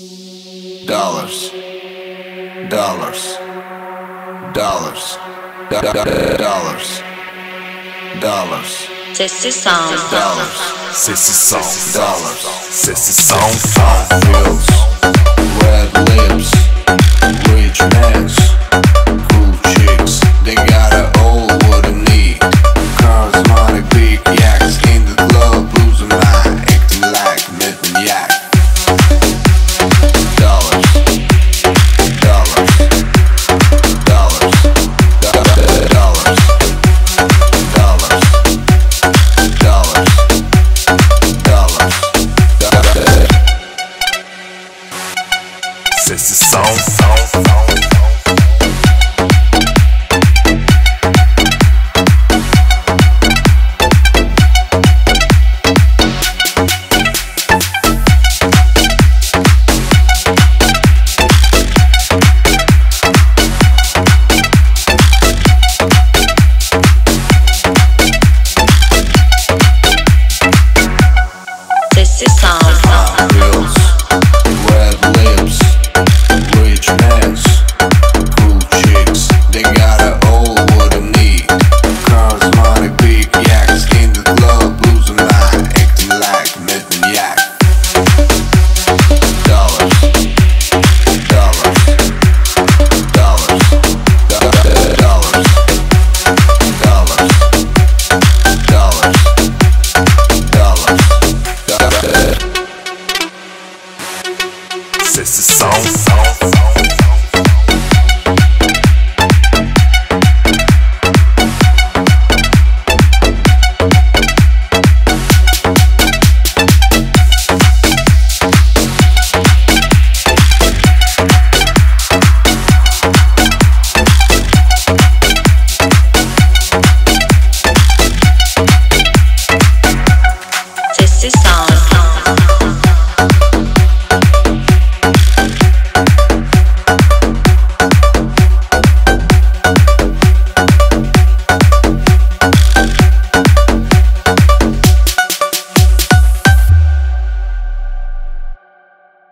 dollars, dollars, dollars, dollars, dollars. Sessi Sound. Dollars, Sessi Sound, dollars, Sessi Sound. feels, red lips, rich mans, cool chicks. They got all what I need. Cars, money, big yaks in the club, losing mind, acting like maniac. Dollars, dollars, dollars, dollars, dollars, dollars, dollars. Sessi Sound. Sessi Sound. Feels, red lips, rich mans, cool chicks. They got all what I need. Cars, money, big yaks in the club, losing mind, acting like maniac. Dollars, dollars, dollars, dollars, dollars, dollars, dollars. Sessi Sound.